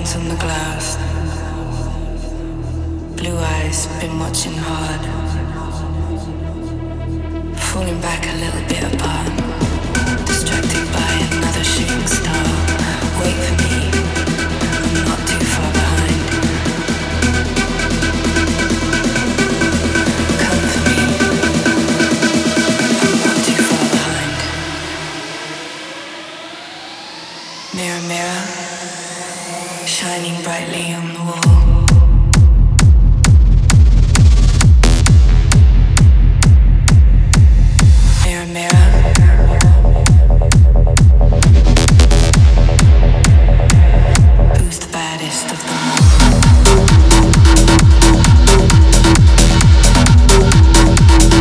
lines on the glass. Blue eyes been watching hard. Falling back a little